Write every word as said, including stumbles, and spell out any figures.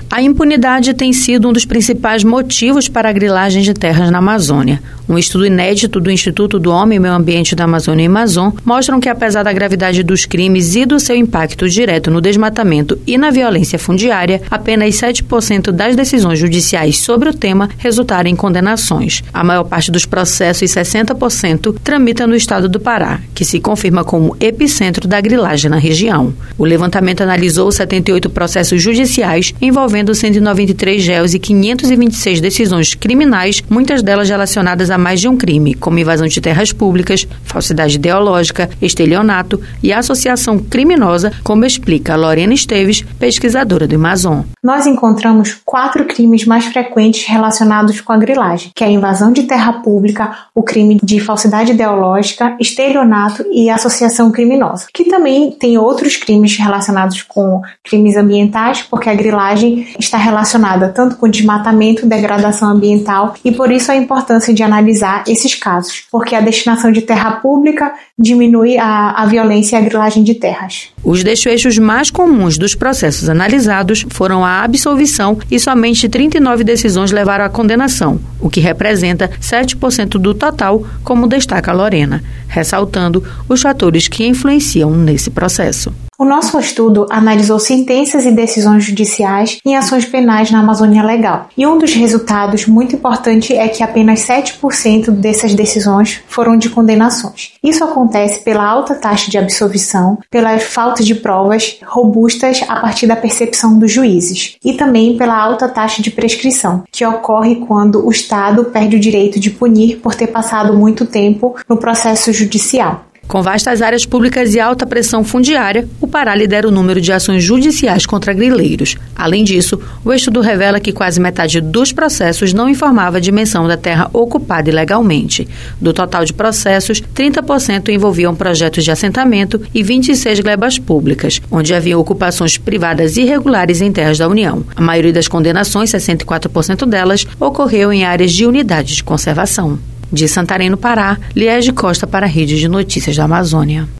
A impunidade tem sido um dos principais motivos para a grilagem de terras na Amazônia. Um estudo inédito do Instituto do Homem e Meio Ambiente da Amazônia e Amazon mostram que, apesar da gravidade dos crimes e do seu impacto direto no desmatamento e na violência fundiária, apenas sete por cento das decisões judiciais sobre o tema resultaram em condenações. A maior parte dos processos, sessenta por cento, tramita no estado do Pará, que se confirma como epicentro da grilagem na região. O levantamento analisou setenta e oito processos judiciais envolvendo cento e noventa e três réus e quinhentas e vinte e seis decisões criminais, muitas delas relacionadas a mais de um crime, como invasão de terras públicas, falsidade ideológica, estelionato e associação criminosa, como explica Lorena Esteves, pesquisadora do Amazon. Nós encontramos quatro crimes mais frequentes relacionados com a grilagem, que é a invasão de terra pública, o crime de falsidade ideológica, estelionato e associação criminosa, que também tem outros crimes relacionados com crimes ambientais, porque a grilagem está relacionada tanto com desmatamento, degradação ambiental, e por isso a importância de analisar esses casos, porque a destinação de terra pública diminui a, a violência e a grilagem de terras. Os desfechos mais comuns dos processos analisados foram a absolvição e somente trinta e nove decisões levaram à condenação, o que representa sete por cento do total, como destaca Lorena, ressaltando os fatores que influenciam nesse processo. O nosso estudo analisou sentenças e decisões judiciais em ações penais na Amazônia Legal. E um dos resultados muito importante é que apenas sete por cento dessas decisões foram de condenações. Isso acontece pela alta taxa de absolvição, pela falta de provas robustas a partir da percepção dos juízes e também pela alta taxa de prescrição, que ocorre quando o Estado perde o direito de punir por ter passado muito tempo no processo judicial. Com vastas áreas públicas e alta pressão fundiária, o Pará lidera o número de ações judiciais contra grileiros. Além disso, o estudo revela que quase metade dos processos não informava a dimensão da terra ocupada ilegalmente. Do total de processos, trinta por cento envolviam projetos de assentamento e vinte e seis glebas públicas, onde havia ocupações privadas irregulares em terras da União. A maioria das condenações, sessenta e quatro por cento delas, ocorreu em áreas de unidades de conservação. De Santarém, no Pará, Liege Costa para a Rede de Notícias da Amazônia.